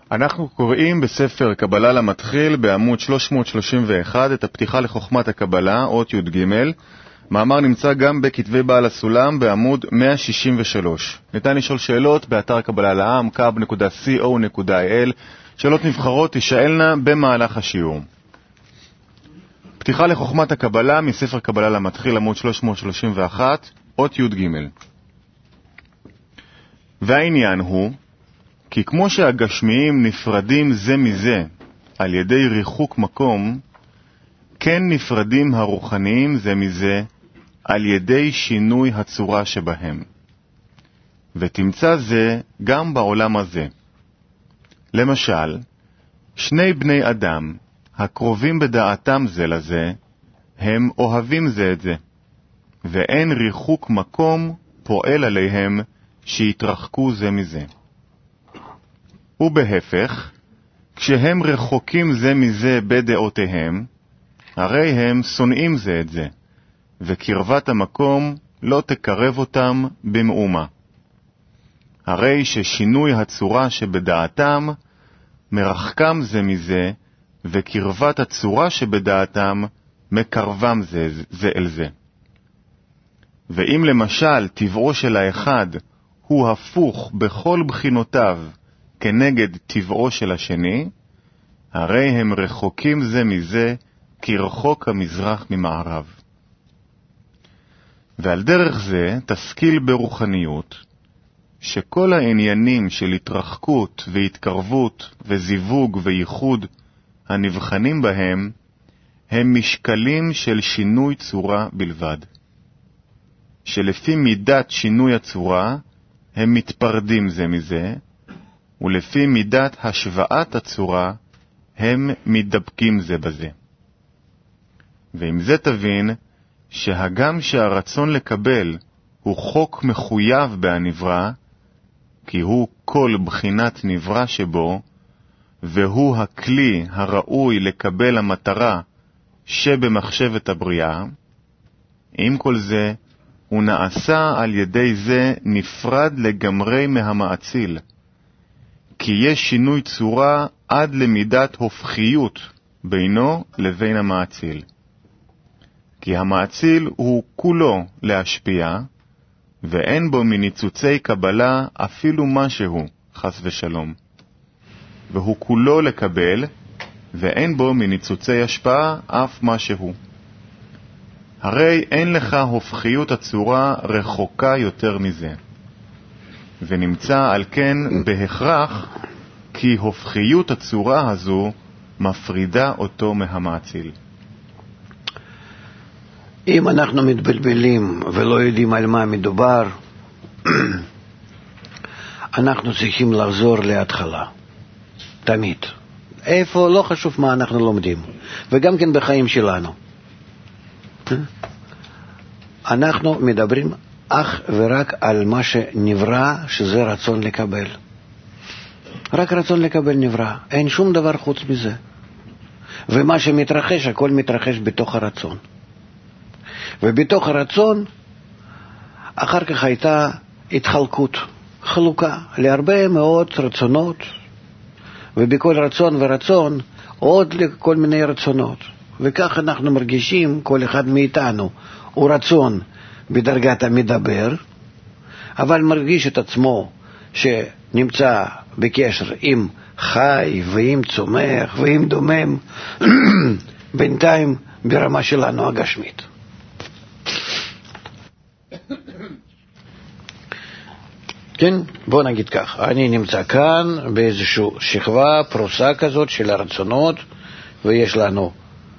אנחנו קוראים בספר קבלה למתחיל בעמוד 331 את הפתיחה לחוכמת הקבלה, אות י"ג. מאמר נמצא גם בכתבי בעל הסולם בעמוד 163. ניתן לשאול שאלות באתר קבלה לעם, kab.co.il. שאלות נבחרות תשאלנה במהלך השיעור. פתיחה לחוכמת הקבלה מספר קבלה למתחיל, עמוד 331, אות י"ג. והעניין הוא כי כמו שהגשמיים נפרדים זה מזה על ידי ריחוק מקום, כן נפרדים הרוחניים זה מזה על ידי שינוי הצורה שבהם. ותמצא זה גם בעולם הזה. למשל, שני בני אדם הקרובים בדעתם זה לזה, הם אוהבים זה את זה, ואין ריחוק מקום פועל עליהם שיתרחקו זה מזה. ובהפך, כשהם רחוקים זה מזה בדעותיהם, הרי הם שונאים זה את זה, וקרבת המקום לא תקרב אותם במאומה. הרי ששינוי הצורה שבדעתם מרחקם זה מזה, וקרבת הצורה שבדעתם מקרבם זה אל זה. ואם למשל טבעו של האחד הוא הפוך בכל בחינותיו כנגד טבעו של השני, הרי הם רחוקים זה מזה כרחוק המזרח ממערב. ועל דרך זה תשכיל ברוחניות שכל העניינים של התרחקות והתקרבות וזיווג וייחוד הנבחנים בהם הם משקלים של שינוי צורה בלבד, שלפי מידת שינוי הצורה הם מתפרדים זה מזה, ולפי מידת השוואת הצורה הם מתדבקים זה בזה. ועם זה תבין שהגם שהרצון לקבל הוא חוק מחויב בהנברא, כי הוא כל בחינת נברא שבו, והוא הכלי הראוי לקבל המטרה שבמחשבת הבריאה, עם כל זה הוא נעשה על ידי זה נפרד לגמרי מהמעציל, כי יש שינוי צורה עד למידת הופכיות בינו לבין המעציל. כי המעציל הוא כולו להשפיע, ואין בו מניצוצי קבלה אפילו משהו, חס ושלום. והוא כולו לקבל, ואין בו מניצוצי השפעה אף משהו. הרי אין לך הופכיות הצורה רחוקה יותר מזה. ונמצא על כן בהכרח כי הופכיות הצורה הזו מפרידה אותו מהמעציל. אם אנחנו מתבלבלים ולא יודעים על מה מדובר, אנחנו צריכים לחזור להתחלה. תמיד. איפה, לא חשוב מה אנחנו לומדים. וגם כן בחיים שלנו. אנחנו מדברים אך ורק על מה שנברא, שזה רצון לקבל. רק רצון לקבל נברא. אין שום דבר חוץ מזה. ומה שמתרחש, הכל מתרחש בתוך הרצון. ובתוך הרצון, אחר כך הייתה התחלקות, חלוקה, להרבה מאוד רצונות, ובכל רצון ורצון עוד לכל מיני רצונות. וכך אנחנו מרגישים, כל אחד מאיתנו הוא רצון בדרגת המדבר, אבל מרגיש את עצמו שנמצא בקשר עם חי ועם צומח ועם דומם, בינתיים ברמה שלנו הגשמית. כן, בוא נגיד כך, אני נמצא כאן באיזושהי שכבה פרוסה כזאת של הרצונות, ויש לנו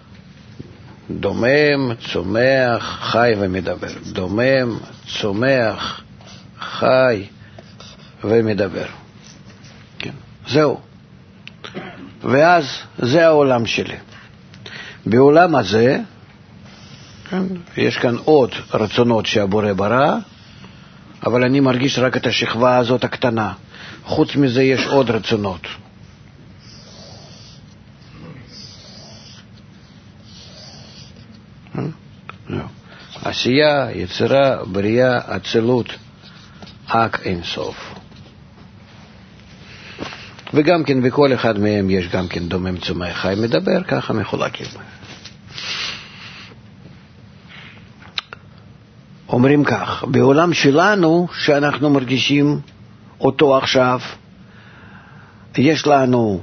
דומם, צומח, חי ומדבר. דומם, צומח, חי ומדבר. כן, זהו. ואז זה העולם שלי. בעולם הזה, כן, יש כאן עוד רצונות שהבורא ברא, אבל אני מרגיש רק את השכבה הזאת הקטנה. חוץ מזה יש עוד רצונות. עשייה, יצירה, בריאה, אצילות, אק אין סוף. וגם כן בכל אחד מהם יש גם כן דומם צומח חי מדבר, ככה מחולקים. אומרים כך, בעולם שלנו שאנחנו מרגישים אותו עכשיו, יש לנו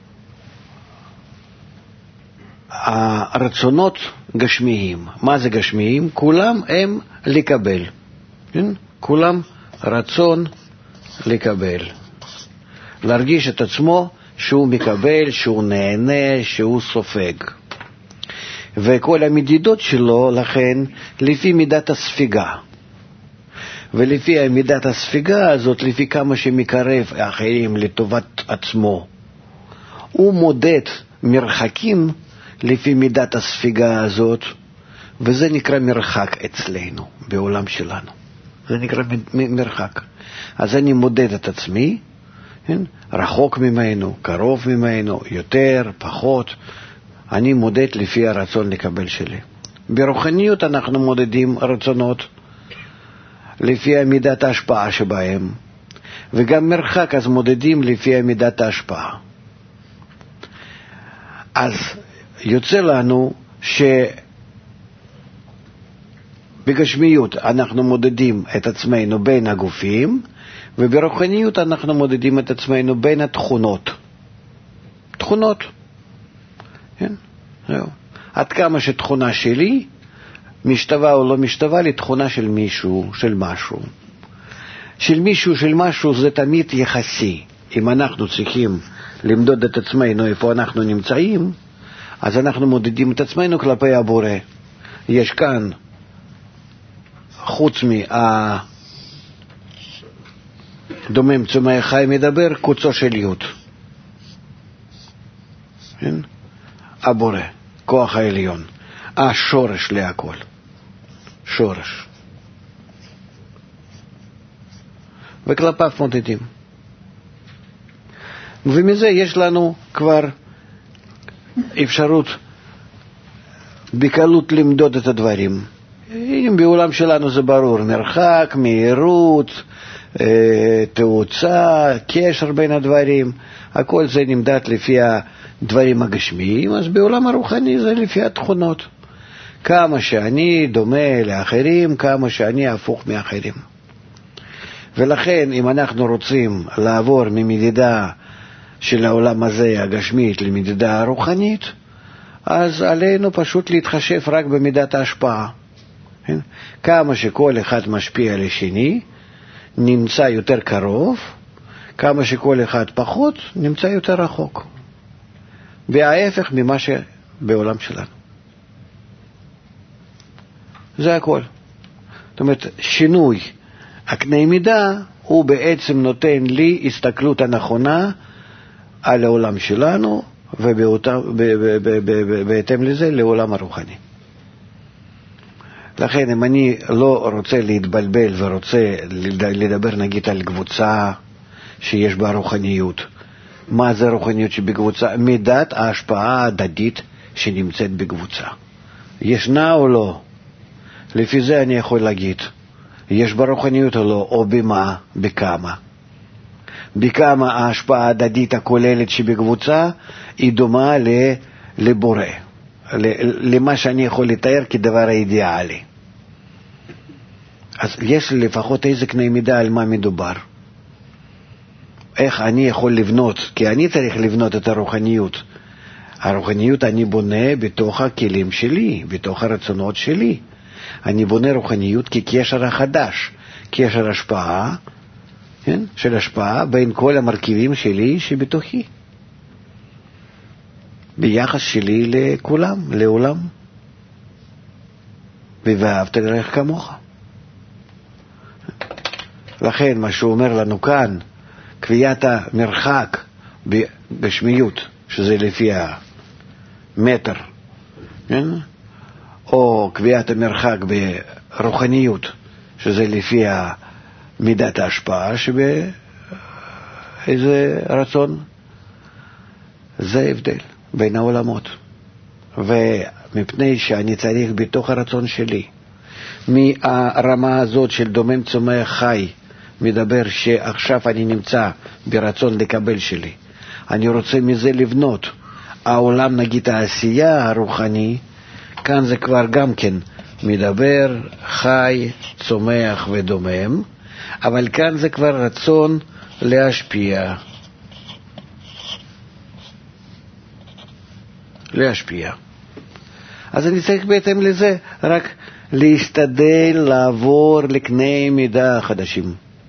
הרצונות גשמיים. מה זה גשמיים? כולם הם לקבל. כן? כולם רצון לקבל. להרגיש את עצמו שהוא מקבל, שהוא נהנה, שהוא סופג. וכל המדידות שלו, לכן, לפי מידת הספיגה. ולפי מידת הספיגה הזאת, לפי כמה שמקרב האחרים לטובת עצמו, הוא מודד מרחקים לפי מידת הספיגה הזאת, וזה נקרא מרחק אצלנו, בעולם שלנו. זה נקרא מרחק. אז אני מודד את עצמי, כן? רחוק ממנו, קרוב ממנו, יותר, פחות. אני מודד לפי הרצון לקבל שלי. ברוחניות אנחנו מודדים רצונות לפי מידת ההשפעה שבהם, וגם מרחק אז מודדים לפי מידת ההשפעה. אז יוצא לנו שבגשמיות אנחנו מודדים את עצמנו בין הגופים, וברוחניות אנחנו מודדים את עצמנו בין התכונות. תכונות. כן? עד כמה שתכונה שלי משתווה או לא משתווה לתכונה של מישהו, של משהו. של מישהו, של משהו זה תמיד יחסי. אם אנחנו צריכים למדוד את עצמנו איפה אנחנו נמצאים, אז אנחנו מודדים את עצמנו כלפי הבורא. יש כאן, חוץ דומם צומח חי מדבר, קוצו של יוד. כן? הבורא, כוח העליון, השורש להכל. שורש. וכלפיו מודדים. ומזה יש לנו כבר אפשרות בקלות למדוד את הדברים. אם בעולם שלנו זה ברור, מרחק, מהירות, תאוצה, קשר בין הדברים, הכל זה נמדד לפי הדברים הגשמיים, אז בעולם הרוחני זה לפי התכונות. כמה שאני דומה לאחרים, כמה שאני הפוך מאחרים. ולכן אם אנחנו רוצים לעבור ממדידה של העולם הזה הגשמית למדידה הרוחנית, אז עלינו פשוט להתחשב רק במידת ההשפעה. כמה שכל אחד משפיע על השני, נמצא יותר קרוב, כמה שכל אחד פחות, נמצא יותר רחוק. וההפך ממה שבעולם שלנו. זה הכל. זאת אומרת, שינוי הקנה מידה הוא בעצם נותן לי הסתכלות הנכונה על העולם שלנו, ובהתאם לזה לעולם הרוחני. לכן אם אני לא רוצה להתבלבל ורוצה לדבר נגיד על קבוצה שיש בה רוחניות, מה זה רוחניות שבקבוצה? מידת ההשפעה ההדדית שנמצאת בקבוצה. ישנה או לא? לפי זה אני יכול להגיד, יש בה רוחניות או לא, או במה, בכמה. בכמה ההשפעה ההדדית הכוללת שבקבוצה היא דומה לבורא, למה שאני יכול לתאר כדבר האידיאלי. אז יש לי לפחות איזה קנה מידה על מה מדובר. איך אני יכול לבנות, כי אני צריך לבנות את הרוחניות. הרוחניות אני בונה בתוך הכלים שלי, בתוך הרצונות שלי. אני בונה רוחניות כקשר החדש, קשר השפעה, כן? של השפעה בין כל המרכיבים שלי שבתוכי. ביחס שלי לכולם, לעולם. ואהבת לרעך כמוך. לכן מה שהוא אומר לנו כאן, קביעת המרחק בגשמיות, שזה לפי המטר, כן? או קביעת המרחק ברוחניות, שזה לפי מידת ההשפעה שבאיזה רצון, זה ההבדל בין העולמות. ומפני שאני צריך בתוך הרצון שלי, מהרמה הזאת של דומם צומח חי, מדבר שעכשיו אני נמצא ברצון לקבל שלי, אני רוצה מזה לבנות. העולם, נגיד העשייה הרוחני, כאן זה כבר גם כן מדבר, חי, צומח ודומם, אבל כאן זה כבר רצון להשפיע. אז אני צריך בהתאם לזה רק להשתדל לעבור לקני מידה חדשים.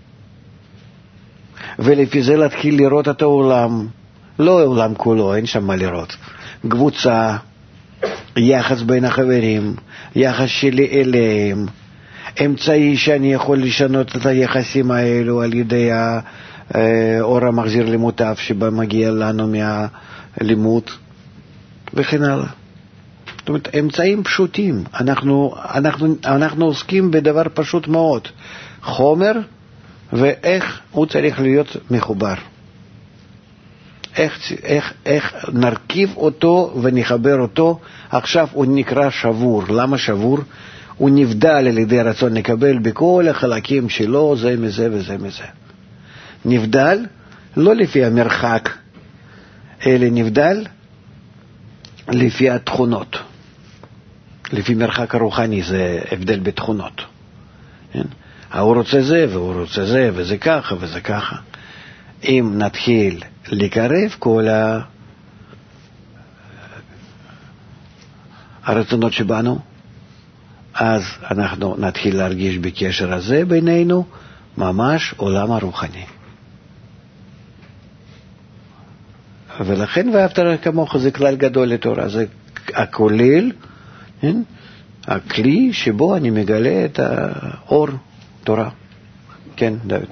ולפי זה להתחיל לראות את העולם. לא העולם כולו, אין שם מה לראות. קבוצה, יחס בין החברים, יחס שלי אליהם, אמצעי שאני יכול לשנות את היחסים האלו על ידי האור המחזיר למוטב שבה מגיע לנו מהלימוד וכן הלאה. זאת אומרת, אמצעים פשוטים. אנחנו עוסקים בדבר פשוט מאוד. חומר ואיך הוא צריך להיות מחובר. איך נרכיב אותו ונחבר אותו. עכשיו הוא נקרא שבור. למה שבור? הוא נבדל על ידי רצון לקבל בכל החלקים שלו, זה מזה וזה מזה. נבדל לא לפי המרחק, אלא נבדל לפי התכונות. לפי מרחק הרוחני זה הבדל בתכונות. הוא רוצה זה והוא רוצה זה וזה ככה וזה ככה. אם נתחיל לקרב כל הרצונות שבנו, אז אנחנו נתחיל להרגיש בקשר הזה בינינו ממש עולם הרוחני. ולכן ואהבת לרעך כמוך זה כלל גדול לתורה, זה הכולל, הכלי שבו אני מגלה את האור תורה. כן, דוד.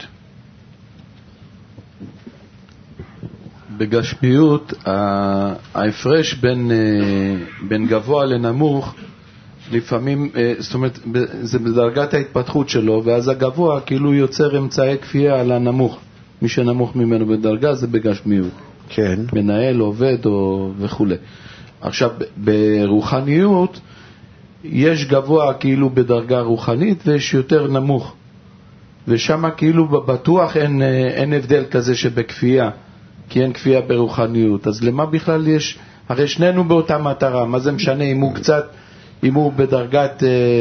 בגשמיות ההפרש בין גבוה לנמוך לפעמים, זאת אומרת, זה בדרגת ההתפתחות שלו, ואז הגבוה כאילו יוצר אמצעי כפייה על הנמוך. מי שנמוך ממנו בדרגה זה בגשמיות. כן. מנהל, עובד וכו'. עכשיו, ברוחניות יש גבוה כאילו בדרגה רוחנית ויש יותר נמוך. ושם כאילו בטוח אין הבדל כזה שבכפייה, כי אין כפייה ברוחניות. אז למה בכלל יש? הרי שנינו באותה מטרה, מה זה משנה אם הוא קצת, אם הוא בדרגת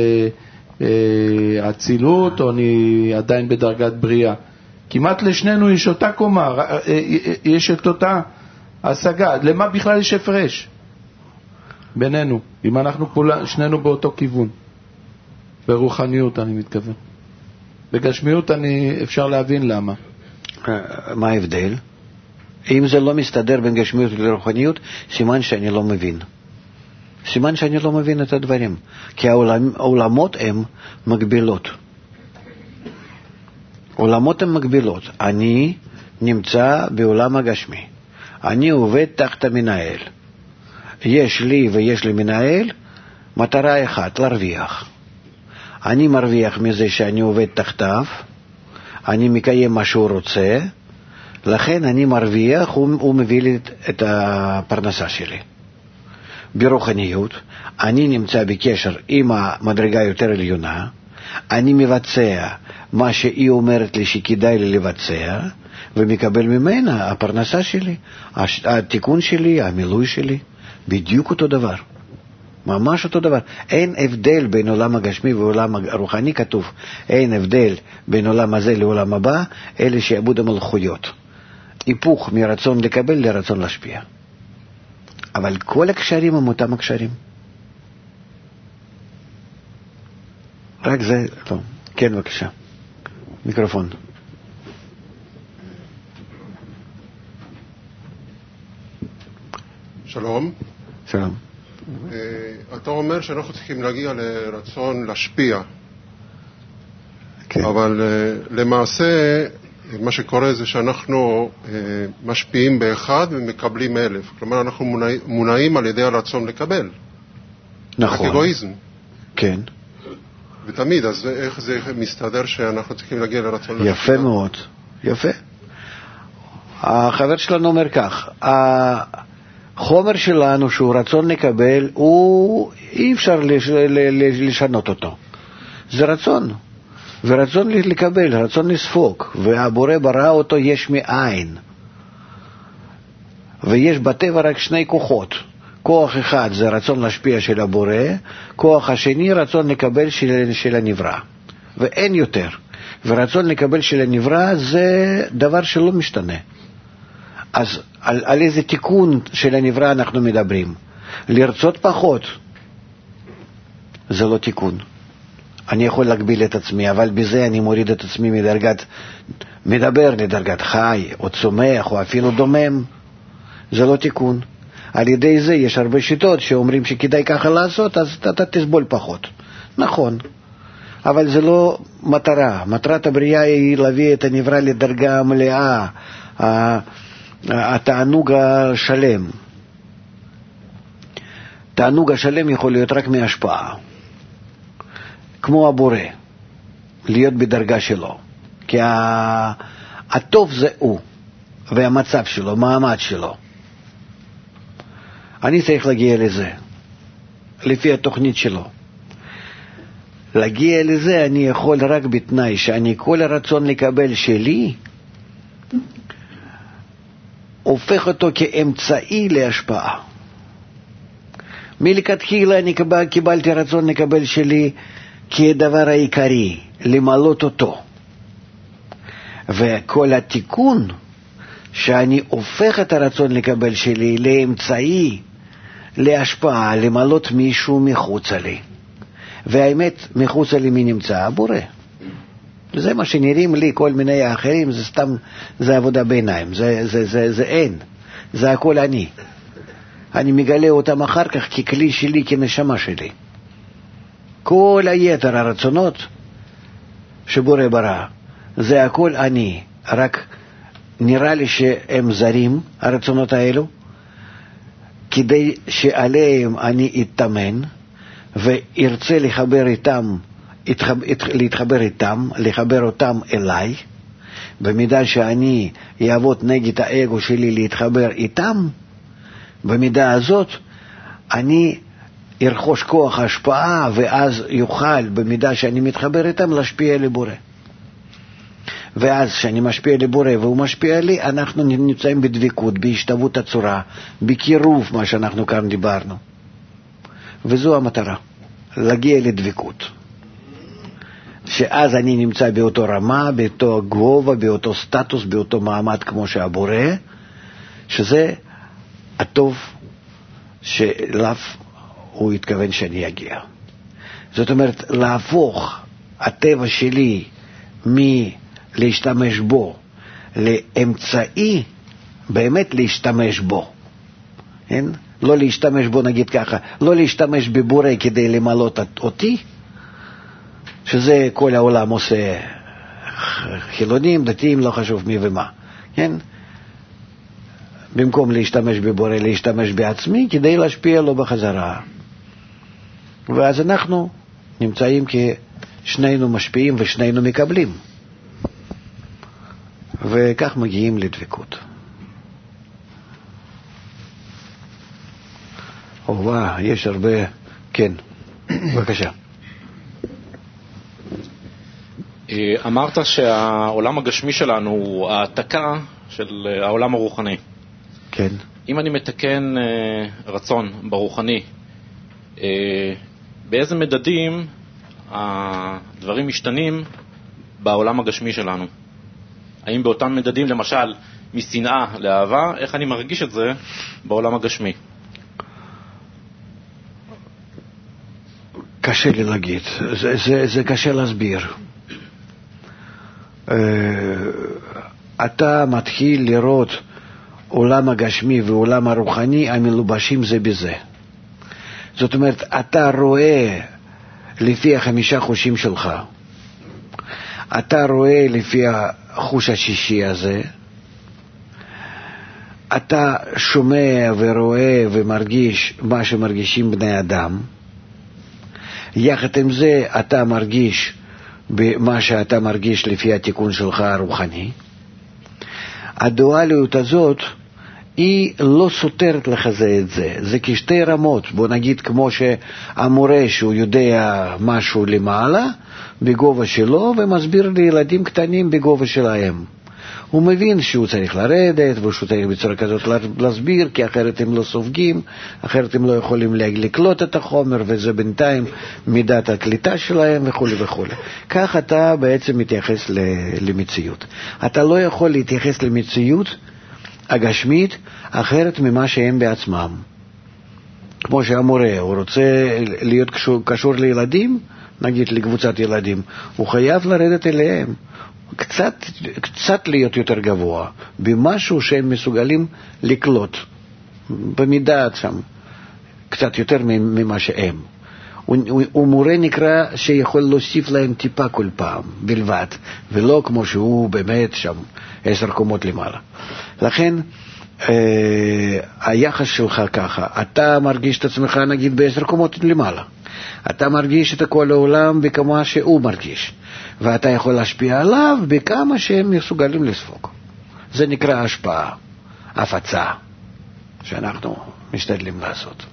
אצילות או אני עדיין בדרגת בריאה. כמעט לשנינו יש אותה קומה, יש את אותה השגה. למה בכלל יש הפרש בינינו, אם אנחנו שנינו באותו כיוון? ברוחניות אני מתכוון. בגשמיות אפשר להבין למה. מה ההבדל? אם זה לא מסתדר בין גשמיות לרוחניות, סימן שאני לא מבין. סימן שאני לא מבין את הדברים. כי העולמות הם מגבילות. עולמות הם מגבילות. אני נמצא בעולם הגשמי. אני עובד תחת המנהל. יש לי ויש לי מנהל מטרה אחת, להרוויח. אני מרוויח מזה שאני עובד תחתיו, אני מקיים מה שהוא רוצה, לכן אני מרוויח, הוא מביא לי את הפרנסה שלי. ברוחניות, אני נמצא בקשר עם המדרגה יותר עליונה, אני מבצע מה שהיא אומרת לי שכדאי לי לבצע, ומקבל ממנה הפרנסה שלי, התיקון שלי, המילוי שלי, בדיוק אותו דבר. ממש אותו דבר. אין הבדל בין עולם הגשמי ועולם הרוחני, כתוב. אין הבדל בין עולם הזה לעולם הבא, אלה שעבוד המלכויות. היפוך מרצון לקבל לרצון להשפיע. אבל כל הקשרים הם אותם הקשרים. רק זה, לא. כן, בבקשה. מיקרופון. שלום. שלום. אתה אומר שאנחנו צריכים להגיע לרצון להשפיע. כן. אבל למעשה מה שקורה זה שאנחנו משפיעים באחד ומקבלים 1000. כלומר אנחנו מונעים על ידי הרצון לקבל. נכון. אגואיזם. כן. ותמיד, אז איך זה מסתדר שאנחנו צריכים להגיע לרצון להשפיע? יפה מאוד. יפה. החבר שלנו אומר כך, החומר שלנו שהוא רצון לקבל, אי אפשר לשנות אותו. זה רצון. ורצון לקבל, רצון לספוק, והבורא ברא אותו יש מאין. ויש בטבע רק שני כוחות. כוח אחד זה רצון להשפיע של הבורא, כוח השני רצון לקבל של הנברא, ואין יותר. ורצון לקבל של הנברא זה דבר שלא משתנה. אז על איזה תיקון של הנברא אנחנו מדברים? לרצות פחות זה לא תיקון. אני יכול להגביל את עצמי, אבל בזה אני מוריד את עצמי מדרגת מדבר לדרגת חי או צומח או אפילו דומם. זה לא תיקון. על ידי זה יש הרבה שיטות שאומרים שכדאי ככה לעשות, אז אתה תסבול פחות. נכון, אבל זה לא מטרה. מטרת הבריאה היא להביא את הנברא לדרגה מלאה, התענוג השלם. תענוג השלם יכול להיות רק מהשפעה, כמו הבורא, להיות בדרגה שלו. כי הטוב זה הוא, והמצב שלו, מעמד שלו. אני צריך להגיע לזה, לפי התוכנית שלו. להגיע לזה אני יכול רק בתנאי שאני כל הרצון לקבל שלי, הופך אותו כאמצעי להשפעה. מלכתחילה אני קיבלתי רצון לקבל שלי כדבר העיקרי, למלות אותו. וכל התיקון שאני הופך את הרצון לקבל שלי לאמצעי, להשפעה, למלות מישהו מחוץ לי. והאמת, מחוץ לי מי נמצא? הבורא. זה מה שנראים לי כל מיני אחרים, זה סתם, זה עבודה בעיניים, זה אין, זה הכל אני. אני מגלה אותם אחר כך ככלי שלי, כנשמה שלי. כל היתר הרצונות שבורא ברא, זה הכל אני, רק נראה לי שהם זרים, הרצונות האלו, כדי שעליהם אני אתאמן, וירצה לחבר איתם, להתחבר איתם, לחבר אותם אליי, במידה שאני יעבוד נגד האגו שלי להתחבר איתם, במידה הזאת אני ארכוש כוח השפעה, ואז יוכל במידה שאני מתחבר איתם להשפיע לבורא. ואז כשאני משפיע לבורא והוא משפיע לי, אנחנו נמצאים בדבקות, בהשתוות הצורה, בקירוב, מה שאנחנו כאן דיברנו. וזו המטרה, להגיע לדבקות. שאז אני נמצא באותו רמה, באותו גובה, באותו סטטוס, באותו מעמד כמו שהבורא, שזה הטוב שאליו הוא התכוון שאני אגיע. זאת אומרת, להפוך הטבע שלי מלהשתמש בו לאמצעי, באמת להשתמש בו. כן? לא להשתמש בו, נגיד ככה, לא להשתמש בבורא כדי למלות אותי, שזה כל העולם עושה, חילונים, דתיים, לא חשוב מי ומה. כן? במקום להשתמש בבורא, להשתמש בעצמי כדי להשפיע לו בחזרה. ואז אנחנו נמצאים כשנינו משפיעים ושנינו מקבלים. וכך מגיעים לדבקות. יש הרבה, כן, בבקשה. אמרת שהעולם הגשמי שלנו הוא העתקה של העולם הרוחני. כן. אם אני מתקן רצון ברוחני, באיזה מדדים הדברים משתנים בעולם הגשמי שלנו? האם באותם מדדים, למשל, משנאה לאהבה, איך אני מרגיש את זה בעולם הגשמי? קשה לי להגיד, זה קשה להסביר. אתה מתחיל לראות עולם הגשמי ועולם הרוחני המלובשים זה בזה. זאת אומרת, אתה רואה לפי 5 חושים שלך, אתה רואה לפי החוש השישי הזה, אתה שומע ורואה ומרגיש מה שמרגישים בני אדם, יחד עם זה אתה מרגיש במה שאתה מרגיש לפי התיקון שלך הרוחני. הדואליות הזאת היא לא סותרת לך את זה, זה כשתי רמות. בוא נגיד כמו שהמורה שהוא יודע משהו למעלה בגובה שלו ומסביר לילדים קטנים בגובה שלהם. הוא מבין שהוא צריך לרדת, ושהוא צריך בצורה כזאת להסביר, כי אחרת הם לא סופגים, אחרת הם לא יכולים לקלוט את החומר, וזה בינתיים מידת הקליטה שלהם וכו' וכו'. כך אתה בעצם מתייחס למציאות. אתה לא יכול להתייחס למציאות הגשמית אחרת ממה שהם בעצמם. כמו שהמורה, הוא רוצה להיות קשור לילדים, נגיד לקבוצת ילדים, הוא חייב לרדת אליהם, קצת להיות יותר גבוה, במשהו שהם מסוגלים לקלוט, במידה שם, קצת יותר ממה שהם. הוא מורה נקרא שיכול להוסיף להם טיפה כל פעם, בלבד, ולא כמו שהוא באמת שם 10 קומות למעלה. לכן, היחס שלך ככה, אתה מרגיש את עצמך נגיד ב10 קומות למעלה, אתה מרגיש את כל העולם בכמה שהוא מרגיש, ואתה יכול להשפיע עליו בכמה שהם מסוגלים לספוג. זה נקרא השפעה, הפצה, שאנחנו משתדלים לעשות.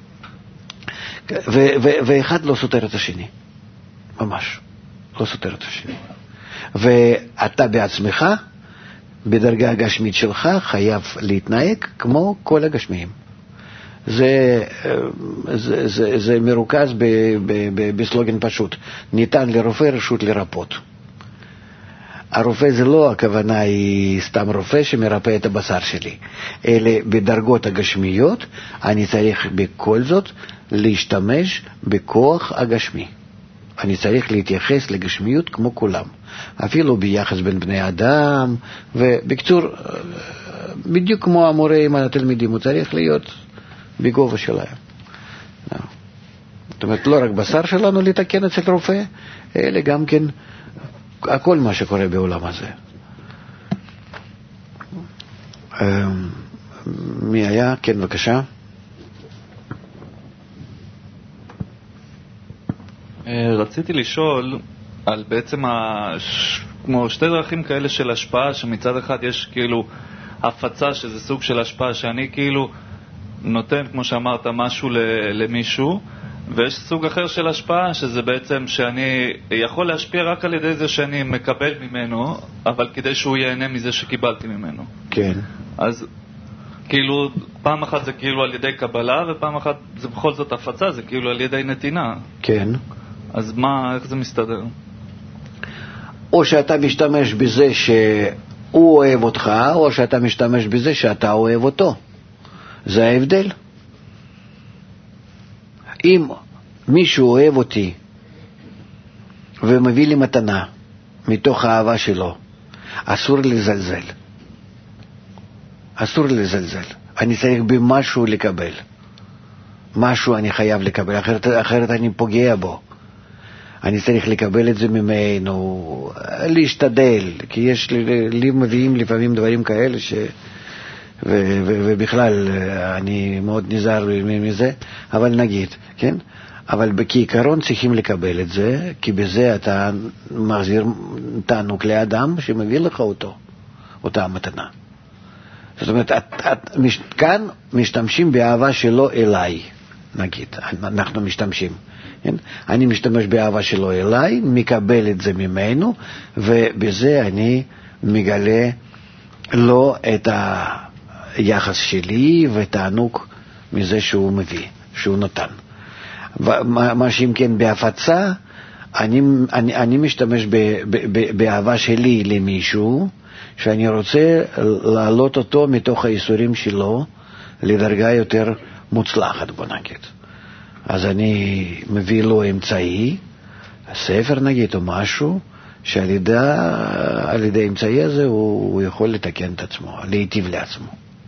ואחד לא סותר את השני, ממש לא סותר את השני. ואתה בעצמך בדרגה הגשמית שלך חייב להתנהג כמו כל הגשמיים. זה מרוכז בסלוגן פשוט, ניתן לרופא רשות לרפות. הרופא זה לא הכוונה היא סתם רופא שמרפא את הבשר שלי, אלא בדרגות הגשמיות אני צריך בכל זאת להשתמש בכוח הגשמי. אני צריך להתייחס לגשמיות כמו כולם, אפילו ביחס בין בני אדם, ובקצור, בדיוק כמו המורה עם התלמידים, הוא צריך להיות בגובה שלהם. זאת אומרת, לא רק בשר שלנו לתקן אצל רופא, אלא גם כן הכל מה שקורה בעולם הזה. מי היה? כן, בבקשה. רציתי לשאול על בעצם כמו שתי דרכים כאלה של השפעה, שמצד אחד יש כאילו הפצה שזה סוג של השפעה שאני כאילו נותן, כמו שאמרת, משהו למישהו, ויש סוג אחר של השפעה שזה בעצם שאני יכול להשפיע רק על ידי זה שאני מקבל ממנו, אבל כדי שהוא ייהנה מזה שקיבלתי ממנו. כן. אז כאילו פעם אחת זה כאילו על ידי קבלה, ופעם אחת זה בכל זאת הפצה, זה כאילו על ידי נתינה. כן. אז מה, איך זה מסתדר? או שאתה משתמש בזה שהוא אוהב אותך, או שאתה משתמש בזה שאתה אוהב אותו. זה ההבדל. אם מישהו אוהב אותי ומביא לי מתנה מתוך האהבה שלו, אסור לזלזל. אסור לזלזל. אני צריך במשהו לקבל. משהו אני חייב לקבל, אחרת אני פוגע בו. אני צריך לקבל את זה ממנו, להשתדל, כי יש לי מביאים לפעמים דברים כאלה ובכלל אני מאוד נזהר מזה, אבל נגיד, כן? אבל כעיקרון צריכים לקבל את זה, כי בזה אתה מחזיר תענוג לאדם שמביא לך אותה המתנה. זאת אומרת, כאן משתמשים באהבה שלו אליי, נגיד, אנחנו משתמשים. כן? אני משתמש באהבה שלו אליי, מקבל את זה ממנו, ובזה אני מגלה לו את היחס שלי ותענוג מזה שהוא מביא, שהוא נותן. מה שאם כן בהפצה, אני משתמש באהבה שלי למישהו, שאני רוצה להעלות אותו מתוך האיסורים שלו לדרגה יותר מוצלחת, בוא נגיד. אז אני מביא לו אמצעי, ספר נגיד או משהו, שעל ידי האמצעי הזה הוא יכול לתקן את עצמו, להיטיב לעצמו.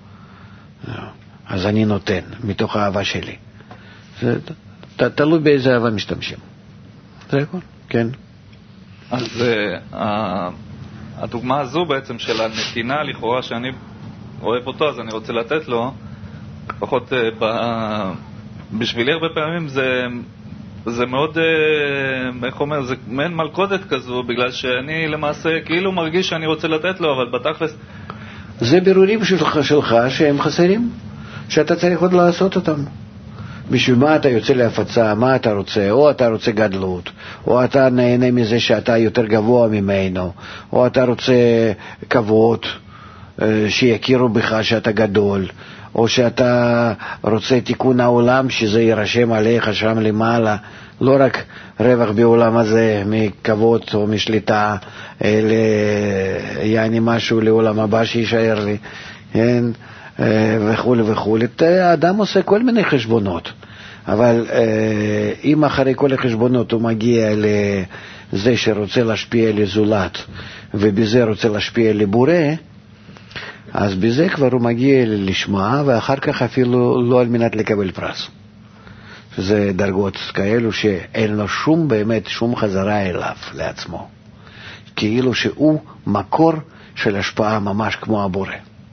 אז אני נותן מתוך האהבה שלי. תלוי באיזה אהבה משתמשים. זה הכל? כן. אז הדוגמה הזו בעצם של הנתינה לכאורה שאני אוהב אותו, אז אני רוצה לתת לו, לפחות בשבילי הרבה פעמים זה מאוד, איך אומר, זה מעין מלכודת כזו, בגלל שאני למעשה כאילו מרגיש שאני רוצה לתת לו, אבל בתכלס זה בירורים שלך שהם חסרים, שאתה צריך עוד לעשות אותם. בשביל מה אתה יוצא להפצה, מה אתה רוצה, או אתה רוצה גדלות, או אתה נהנה מזה שאתה יותר גבוה ממנו, או אתה רוצה כבוד, שיכירו בך שאתה גדול, או שאתה רוצה תיקון העולם, שזה יירשם עליך שם למעלה, לא רק רווח בעולם הזה מכבוד או משליטה, אלא יעני משהו לעולם הבא שישאר לי, כן? וכו' וכו'. האדם עושה כל מיני חשבונות, אבל אם אחרי כל החשבונות הוא מגיע לזה שרוצה להשפיע לזולת, ובזה רוצה להשפיע לבורא, אז בזה כבר הוא מגיע לשמה, ואחר כך אפילו לא על מנת לקבל פרס. זה דרגות כאלו שאין לו שום באמת שום חזרה אליו, לעצמו. כאילו שהוא מקור של השפעה ממש כמו הבורא.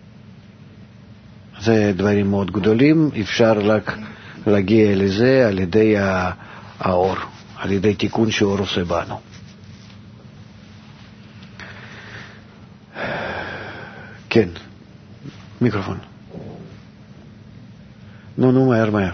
זה דברים מאוד גדולים, אפשר רק להגיע לזה על ידי האור, על ידי תיקון שאור עושה בנו. כן, מיקרופון. נו, מהר.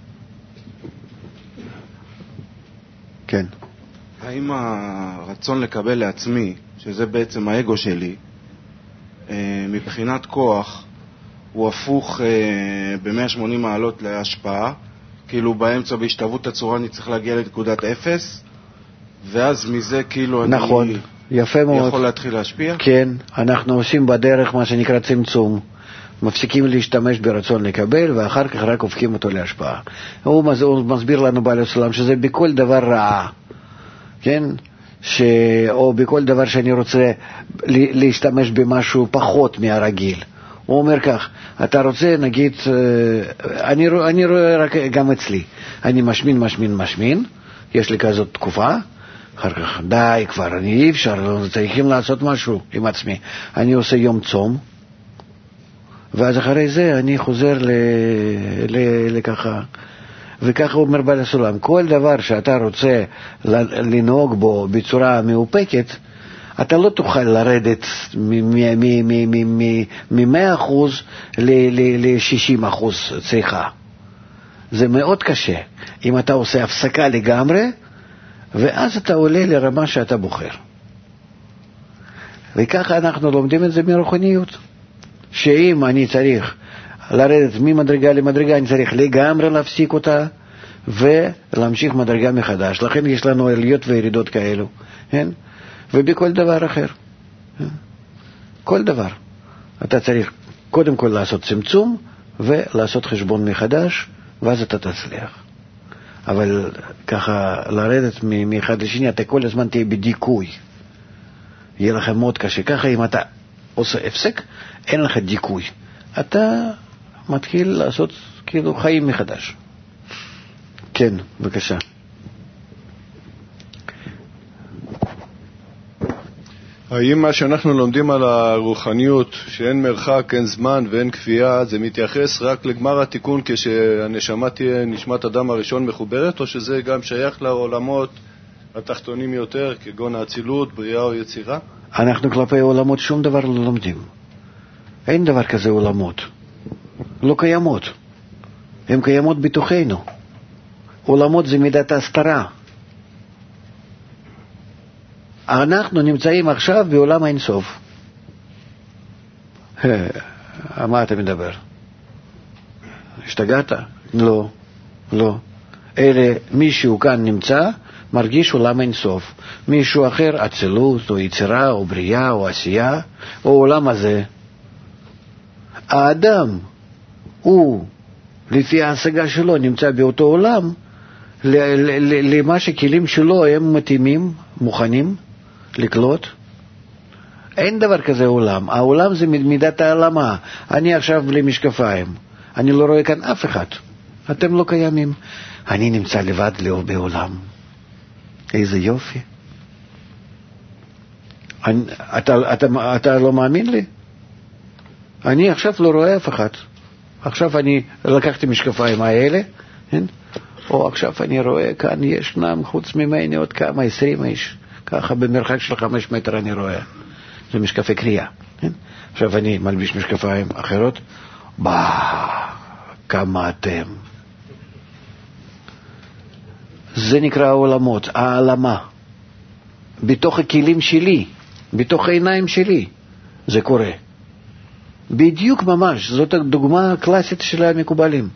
כן. האם הרצון לקבל לעצמי, שזה בעצם האגו שלי, מבחינת כוח, הוא הפוך ב-180 מעלות להשפעה, כאילו באמצע בהשתוות הצורה אני צריך להגיע לנקודת אפס, ואז מזה כאילו נכון, אני יפה מאוד. יכול להתחיל להשפיע? כן, אנחנו עושים בדרך מה שנקרא צמצום. מפסיקים להשתמש ברצון לקבל, ואחר כך רק הופכים אותו להשפעה. הוא מסביר לנו בעל הסולם שזה בכל דבר רעה, כן? או בכל דבר שאני רוצה להשתמש במשהו פחות מהרגיל. הוא אומר כך, אתה רוצה, נגיד, אני רואה רק גם אצלי, אני משמין, יש לי כזאת תקופה, אחר כך, די כבר, אי אפשר, צריכים לעשות משהו עם עצמי. אני עושה יום צום, ואז אחרי זה אני חוזר לככה, וככה אומר בעל הסולם, כל דבר שאתה רוצה לנהוג בו בצורה מאופקת, אתה לא תוכל לרדת מ-100% ל-60% צריכה. זה מאוד קשה. אם אתה עושה הפסקה לגמרי, ואז אתה עולה לרמה שאתה בוחר. וככה אנחנו לומדים את זה מרוחניות. שאם אני צריך לרדת ממדרגה למדרגה, אני צריך לגמרי להפסיק אותה, ולהמשיך מדרגה מחדש. לכן יש לנו עליות וירידות כאלו. כן? ובכל דבר אחר. כל דבר. אתה צריך קודם כל לעשות צמצום, ולעשות חשבון מחדש, ואז אתה תצליח. אבל ככה לרדת מאחד לשני, אתה כל הזמן תהיה בדיכוי. יהיה לכם מאוד קשה. ככה אם אתה עושה הפסק, אין לך דיכוי. אתה מתחיל לעשות כאילו חיים מחדש. כן, בבקשה. האם מה שאנחנו לומדים על הרוחניות, שאין מרחק, אין זמן ואין כפייה, זה מתייחס רק לגמר התיקון כשהנשמה תהיה נשמת אדם הראשון מחוברת, או שזה גם שייך לעולמות התחתונים יותר, כגון האצילות, בריאה או יצירה? אנחנו כלפי עולמות שום דבר לא לומדים. אין דבר כזה עולמות. לא קיימות. הן קיימות בתוכנו. עולמות זה מידת ההסתרה. אנחנו נמצאים עכשיו בעולם האינסוף. מה אתה מדבר? השתגעת? לא, לא. אלה, מישהו כאן נמצא, מרגיש עולם אינסוף. מישהו אחר, אצילות, או יצירה, או בריאה, או עשייה, או עולם הזה. האדם, הוא, לפי ההשגה שלו, נמצא באותו עולם, למה שכלים שלו הם מתאימים, מוכנים לקלוט. אין דבר כזה עולם. העולם זה מידת העלמה. אני עכשיו בלי משקפיים. אני לא רואה כאן אף אחד. אתם לא קיימים. אני נמצא לבד בעולם. איזה יופי. אתה לא מאמין לי? אני עכשיו לא רואה אף אחד. עכשיו אני לקחתי משקפיים האלה, או עכשיו אני רואה כאן ישנם חוץ ממני עוד כמה 20 איש. ככה במרחק של 5 מטר אני רואה. זה משקפי קריאה. עכשיו אני מלביש משקפיים אחרות. כמה אתם. זה נקרא העולמות, העלמה. בתוך הכלים שלי, בתוך העיניים שלי, זה קורה. בדיוק ממש, זאת הדוגמה הקלאסית של המקובלים.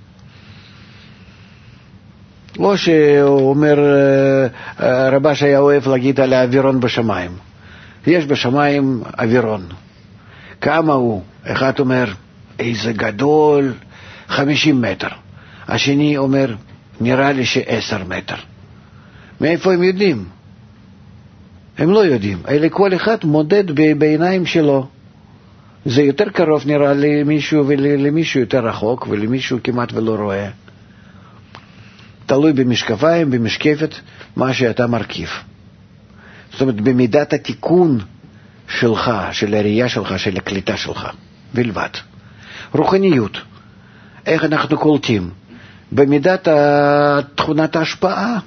או שאומר, רבש היה אוהב להגיד על האווירון בשמיים. יש בשמיים אווירון. כמה הוא? אחד אומר, איזה גדול, 50 מטר. השני אומר, נראה לי ש10 מטר. מאיפה הם יודעים? הם לא יודעים. אלא כל אחד מודד בעיניים שלו. זה יותר קרוב נראה למישהו ולמישהו יותר רחוק, ולמישהו כמעט ולא רואה. תלוי במשקפיים, במשקפת, מה שאתה מרכיב. זאת אומרת, במידת התיקון שלך, של הראייה שלך, של הקליטה שלך, בלבד. רוחניות, איך אנחנו קולטים? במידת תכונת ההשפעה.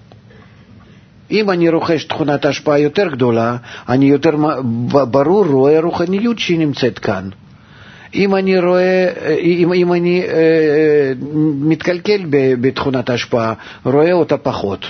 אם אני רוכש תכונת ההשפעה יותר גדולה, אני יותר ברור רואה רוחניות שנמצאת כאן. אם אני רואה, אם אני מתקלקל בתכונת ההשפעה, רואה אותה פחות.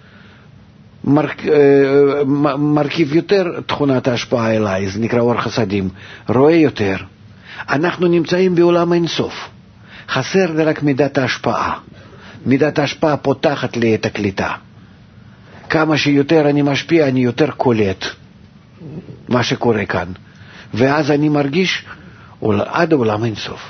מרכיב יותר תכונת ההשפעה אליי, זה נקרא אור חסדים, רואה יותר. אנחנו נמצאים בעולם אינסוף. חסר רק מידת ההשפעה. מידת ההשפעה פותחת לי את הקליטה. כמה שיותר אני משפיע, אני יותר קולט מה שקורה כאן. ואז אני מרגיש עד העולם אינסוף.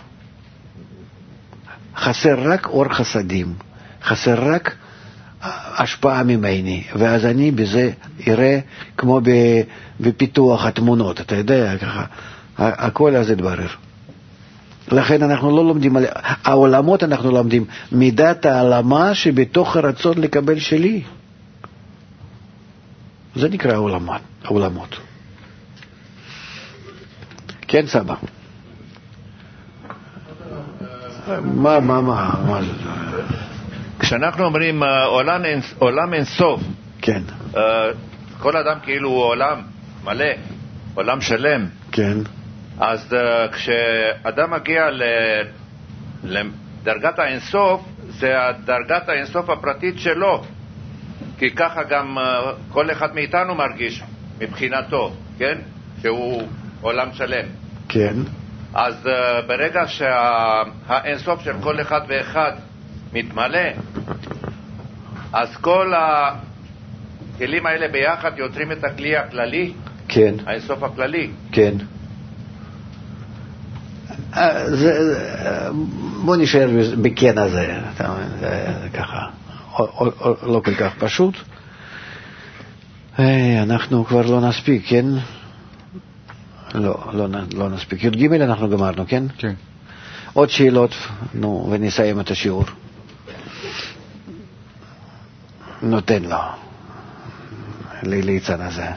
חסר רק אור חסדים. חסר רק השפעה ממני. ואז אני בזה אראה כמו בפיתוח התמונות. אתה יודע, ככה, הכל הזה דברר. לכן אנחנו לא לומדים, העולמות אנחנו לומדים, מידת העלמה שבתוך הרצון לקבל שלי. זה נקרא העולמות. כן, סבא. מה זה? כשאנחנו אומרים עולם אינסוף, כן. כל אדם כאילו הוא עולם מלא, עולם שלם. כן. אז כשאדם מגיע לדרגת האינסוף, זה דרגת האינסוף הפרטית שלו. כי ככה גם כל אחד מאיתנו מרגיש מבחינתו, כן? שהוא עולם שלם. כן. אז ברגע שהאינסוף של כל אחד ואחד מתמלא, אז כל הכלים האלה ביחד יוצרים את הכלי הכללי. כן. האינסוף הכללי. כן. בוא נשאר בכן הזה, ככה, לא כל כך פשוט. אנחנו כבר לא נספיק, כן? לא נספיק. י"ג אנחנו גמרנו, כן? כן. עוד שאלות, נו, ונסיים את השיעור. נותן לו. ליצן הזה.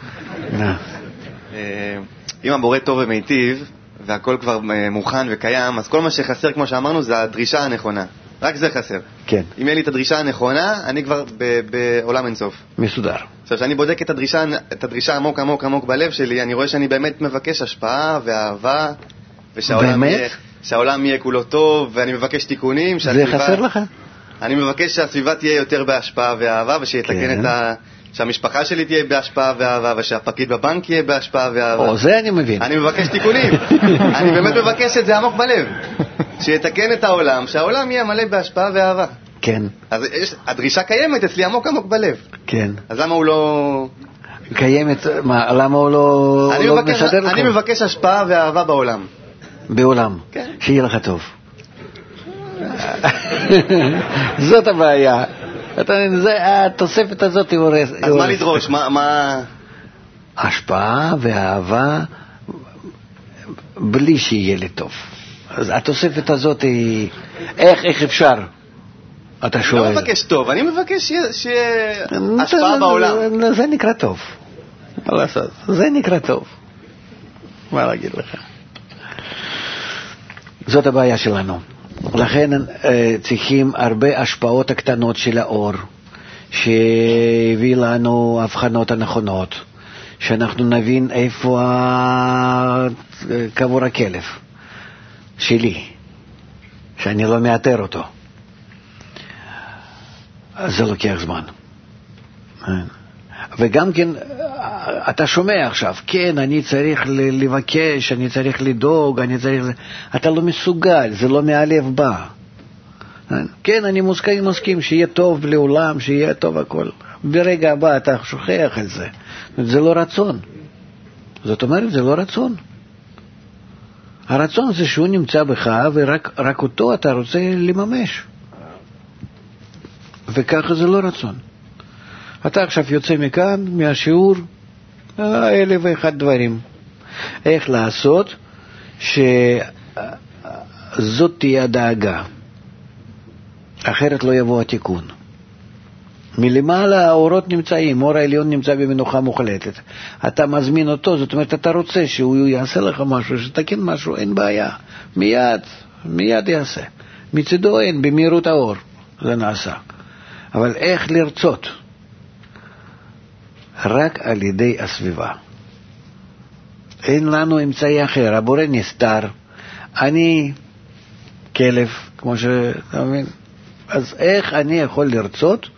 אם הבורא טוב ומיטיב, והכל כבר מוכן וקיים, אז כל מה שחסר, כמו שאמרנו, זה הדרישה הנכונה. רק זה חסר. כן. אם יהיה לי את הדרישה הנכונה, אני כבר בעולם אינסוף. מסודר. עכשיו, כשאני בודק את הדרישה עמוק עמוק עמוק בלב שלי, אני רואה שאני באמת מבקש השפעה ואהבה, ושהעולם יהיה כולו טוב, ואני מבקש תיקונים. זה חסר לך? אני מבקש שהסביבה תהיה יותר בהשפעה ואהבה, ושיתקן שהמשפחה שלי תהיה בהשפעה ואהבה, ושהפקיד בבנק יהיה בהשפעה ואהבה. או, זה אני מבין. אני מבקש תיקונים. אני באמת מבקש את זה עמוק בלב. שיתקן את העולם, שהעולם יהיה מלא בהשפעה ואהבה. כן. אז הדרישה קיימת אצלי עמוק עמוק בלב. כן. אז למה הוא לא... קיימת, למה הוא לא מסדר לך? אני מבקש השפעה ואהבה בעולם. בעולם. כן. שיהיה לך טוב. זאת הבעיה. התוספת הזאת היא הורסת. אז מה לדרוש? מה... השפעה ואהבה בלי שיהיה לי טוב. אז התוספת הזאת היא... איך אפשר? אתה שואל. אני לא מבקש טוב, אני מבקש שיהיה השפעה בעולם. זה נקרא טוב. מה לעשות? זה נקרא טוב. מה להגיד לך? זאת הבעיה שלנו. לכן צריכים הרבה השפעות הקטנות של האור, שהביא לנו הבחנות הנכונות, שאנחנו נבין איפה קבור הכלב שלי, שאני לא מאתר אותו. זה לוקח זמן. וגם כן, אתה שומע עכשיו, כן, אני צריך לבקש, אני צריך לדאוג, אתה לא מסוגל, זה לא מהלב בא. כן, אני מסכים שיהיה טוב לעולם, שיהיה טוב הכל. ברגע הבא אתה שוכח את זה. זה לא רצון. זאת אומרת, זה לא רצון. הרצון זה שהוא נמצא בך, ורק אותו אתה רוצה לממש. וככה זה לא רצון. אתה עכשיו יוצא מכאן, מהשיעור, 1,001 דברים. איך לעשות שזאת תהיה הדאגה. אחרת לא יבוא התיקון. מלמעלה האורות נמצאים, אור העליון נמצא במנוחה מוחלטת. אתה מזמין אותו, זאת אומרת, אתה רוצה שהוא יעשה לך משהו, שתקן משהו, אין בעיה. מיד יעשה. מצדו אין, במהירות האור, זה נעשה. אבל איך לרצות? רק על ידי הסביבה. אין לנו אמצעי אחר, הבורא נסתר. אני כלב, כמו שאתה מבין. אז איך אני יכול לרצות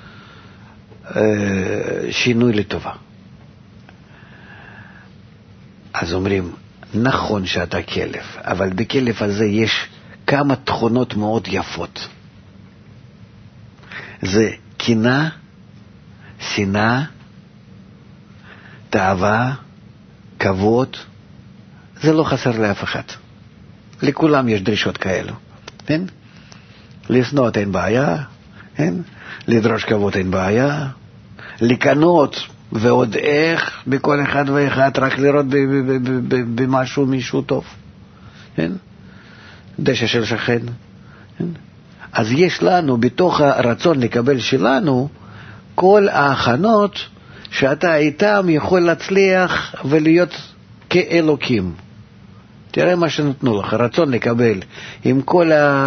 שינוי לטובה? אז אומרים, נכון שאתה כלב, אבל בכלב הזה יש כמה תכונות מאוד יפות. זה קנאה, שנאה, תאווה, כבוד. זה לא חסר לאף אחד. לכולם יש דרישות כאלו. כן? לשנות אין בעיה, כן? לדרוש כבוד אין בעיה, לקנות ועוד איך בכל אחד ואחד, רק לראות במשהו מישהו טוב, כן? דשא של שכן, כן? אז יש לנו בתוך הרצון לקבל שלנו כל ההכנות שאתה איתם יכול להצליח ולהיות כאלוקים. תראה מה שנתנו לך, רצון לקבל עם כל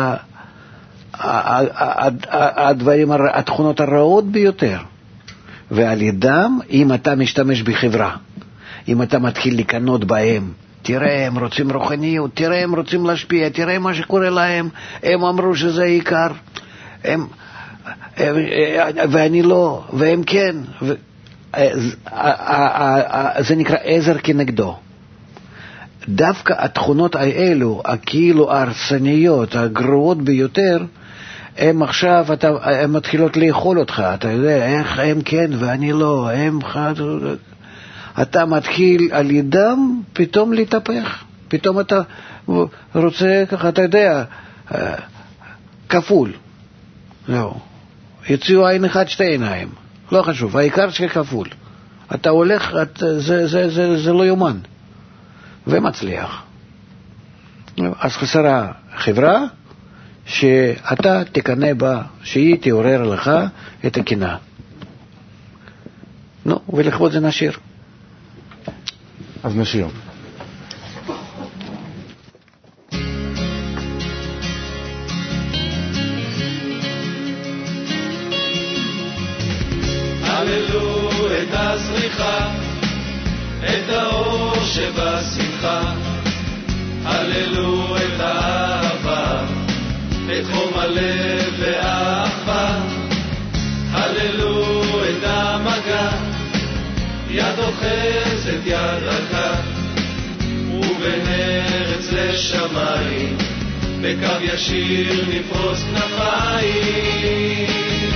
הדברים, התכונות הרעות ביותר, ועל ידם, אם אתה משתמש בחברה, אם אתה מתחיל לקנות בהם, תראה, הם רוצים רוחניות, תראה, הם רוצים להשפיע, תראה מה שקורה להם, הם אמרו שזה עיקר, ואני לא, והם כן, זה נקרא עזר כנגדו. דווקא התכונות האלו, הכאילו ההרסניות, הגרועות ביותר, הם עכשיו, הם מתחילות לאכול אותך, אתה יודע, איך הם כן ואני לא, אתה מתחיל על ידם פתאום להתהפך, פתאום אתה רוצה ככה, אתה יודע, כפול, לא, יוציאו עין אחד, שתי עיניים, לא חשוב, העיקר שכפול, אתה הולך, זה לא יומן, ומצליח. אז חסרה חברה שאתה תקנה בה, שהיא תעורר לך את הקנאה. נו, ולכבוד זה נשיר. אז נשיר. הללו את הזריחה, את האור שבשמחה, הללו את האהבה, את חום הלב והאחווה, הללו את המגע, יד אוחזת יד רכה, ובין ארץ לשמיים, בקו ישיר נפרוס כנפיים.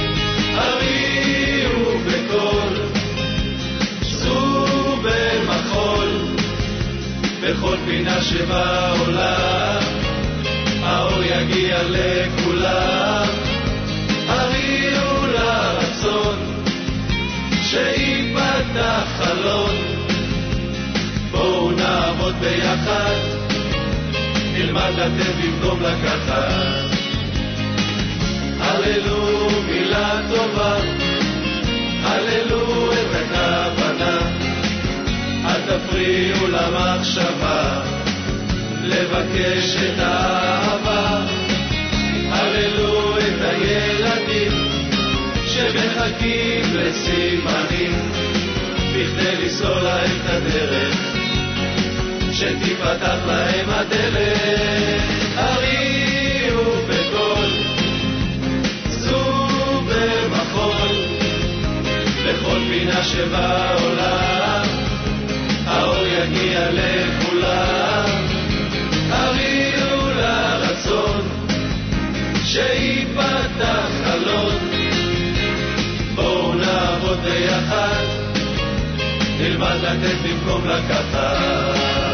הריעו בקול, שזו במחול, בכל פינה שבעולם, האור יגיע לכולם. הריעו לרצון, שיפתח חלון, בואו נעבוד ביחד, נלמד לתת במקום לקחת. הללו מילה טובה, הללו את הכוונה, אל תפריעו למחשבה, לבקש את האהבה. הללו את הילדים שמחכים לסימנים, בכדי לסלול להם את הדרך, שתפתח להם הדלת. הריעו בקול, זו במחול, שבעולם, האור יגיע לכולם, הריעו לרצון, שיפתח חלון, בואו נעבוד ביחד, נלמד לתת במקום לקחת.